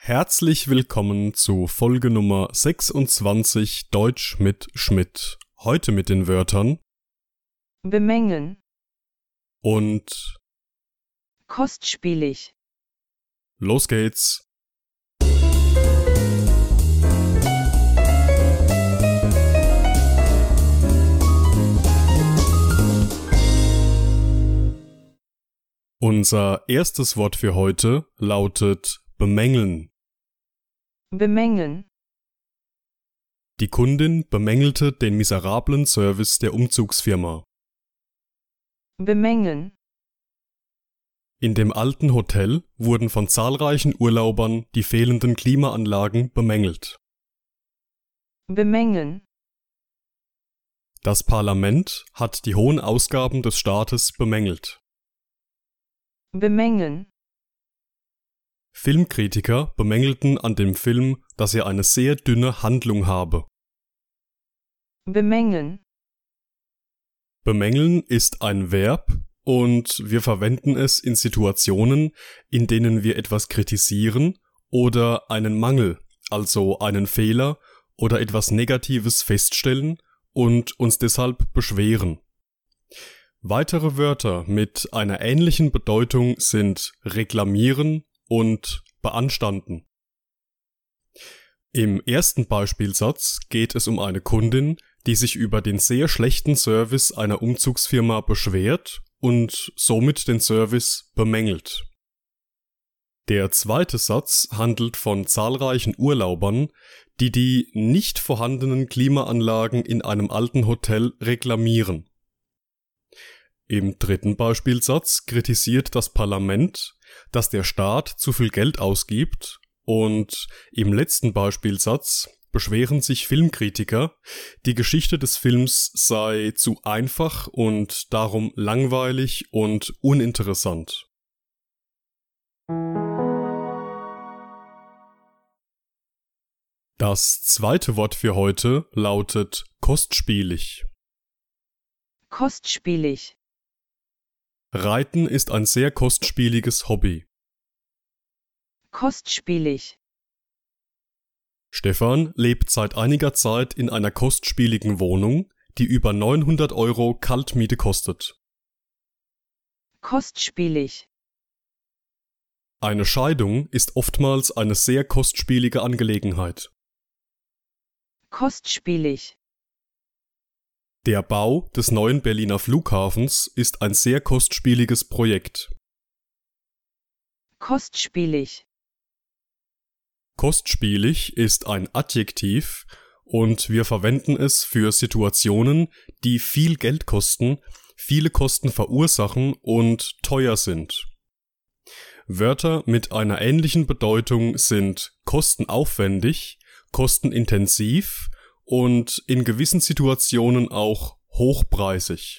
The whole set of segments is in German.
Herzlich willkommen zu Folge Nummer 26 Deutsch mit Schmidt. Heute mit den Wörtern bemängeln, und kostspielig, los geht's. Unser erstes Wort für heute lautet bemängeln. bemängeln, Die Kundin bemängelte den miserablen Service der Umzugsfirma. bemängeln, In dem alten Hotel wurden von zahlreichen Urlaubern die fehlenden Klimaanlagen bemängelt. bemängeln, Das Parlament hat die hohen Ausgaben des Staates bemängelt. bemängeln, Filmkritiker bemängelten an dem Film, dass er eine sehr dünne Handlung habe. bemängeln, Bemängeln ist ein Verb und wir verwenden es in Situationen, in denen wir etwas kritisieren oder einen Mangel, also einen Fehler oder etwas Negatives feststellen und uns deshalb beschweren. Weitere Wörter mit einer ähnlichen Bedeutung sind reklamieren und beanstanden. Im ersten Beispielsatz geht es um eine Kundin, die sich über den sehr schlechten Service einer Umzugsfirma beschwert und somit den Service bemängelt. Der zweite Satz handelt von zahlreichen Urlaubern, die die nicht vorhandenen Klimaanlagen in einem alten Hotel reklamieren. Im dritten Beispielsatz kritisiert das Parlament, dass der Staat zu viel Geld ausgibt, und im letzten Beispielsatz beschweren sich Filmkritiker, die Geschichte des Films sei zu einfach und darum langweilig und uninteressant. Das zweite Wort für heute lautet kostspielig. kostspielig, Reiten ist ein sehr kostspieliges Hobby. kostspielig, Stefan lebt seit einiger Zeit in einer kostspieligen Wohnung, die über 900 € Kaltmiete kostet. kostspielig, Eine Scheidung ist oftmals eine sehr kostspielige Angelegenheit. kostspielig, Der Bau des neuen Berliner Flughafens ist ein sehr kostspieliges Projekt. kostspielig, Kostspielig ist ein Adjektiv und wir verwenden es für Situationen, die viel Geld kosten, viele Kosten verursachen und teuer sind. Wörter mit einer ähnlichen Bedeutung sind kostenaufwendig, kostenintensiv und in gewissen Situationen auch hochpreisig.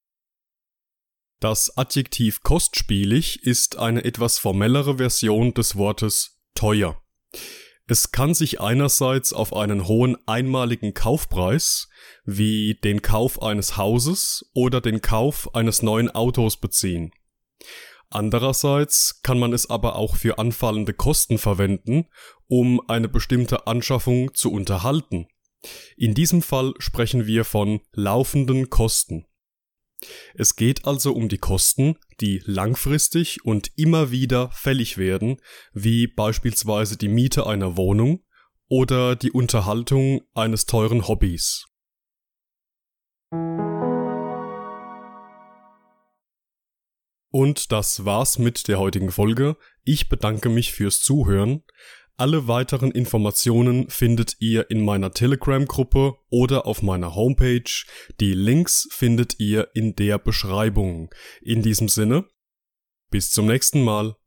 Das Adjektiv kostspielig ist eine etwas formellere Version des Wortes teuer. Es kann sich einerseits auf einen hohen einmaligen Kaufpreis, wie den Kauf eines Hauses oder den Kauf eines neuen Autos beziehen. Andererseits kann man es aber auch für anfallende Kosten verwenden, um eine bestimmte Anschaffung zu unterhalten. In diesem Fall sprechen wir von laufenden Kosten. Es geht also um die Kosten, die langfristig und immer wieder fällig werden, wie beispielsweise die Miete einer Wohnung oder die Unterhaltung eines teuren Hobbys. Und das war's mit der heutigen Folge. Ich bedanke mich fürs Zuhören. Alle weiteren Informationen findet ihr in meiner Telegram-Gruppe oder auf meiner Homepage. Die Links findet ihr in der Beschreibung. In diesem Sinne, bis zum nächsten Mal.